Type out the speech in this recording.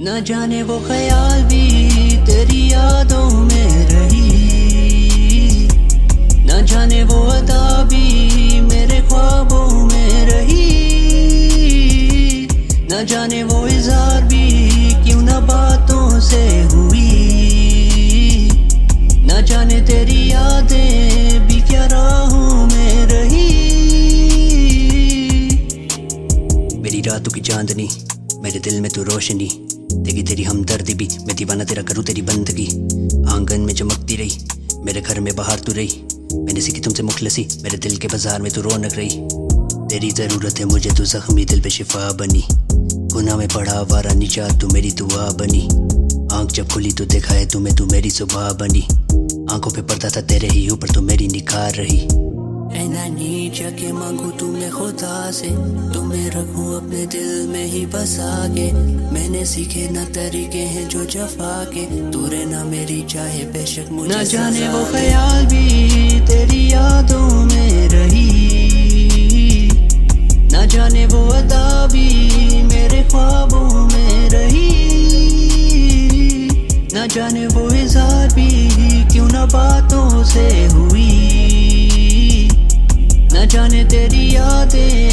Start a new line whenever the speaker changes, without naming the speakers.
न जाने वो ख्याल भी तेरी यादों में रही, न जाने वो अदा भी मेरे ख्वाबों में रही, न जाने वो इज़हार भी क्यों न बातों से हुई, न जाने तेरी यादें भी क्या राहों में रही। मेरी रातों की चांदनी, मेरे दिल में तू रोशनी, देगी तेरी हमदर्दी भी, मैं दीवाना तेरा करूँ तेरी बंदगी। आंगन में चमकती रही, मेरे घर में बाहर तू रही, मैंने सीखी तुमसे मुखलसी, मेरे दिल के बाजार में तू रौनक रही। तेरी ज़रूरत है मुझे, तू ज़ख्मी दिल पे शिफा बनी, गुनाह में पड़ा आवारा निजात तू मेरी दुआ बनी। आंख जब खुली तो देखा है तुम्हें, तू मेरी सुबह बनी, आंखों पे पर्दा था तेरे ही ऊपर, तू मेरी निखार रही। ऐना नीचा के मांगू तुम्हें खुदा से, तुम्हें रखूं अपने दिल में ही बसा के, मैंने सीखे ना तरीके हैं जो जफा के, तू रहना मेरी चाहे बेशक मुझे। न जाने वो ख्याल भी तेरी यादों में रही, न जाने वो अदा भी मेरे ख्वाबों में रही, न जाने वो इज़हार भी क्यों न बातों से हुई, न जाने तेरी यादें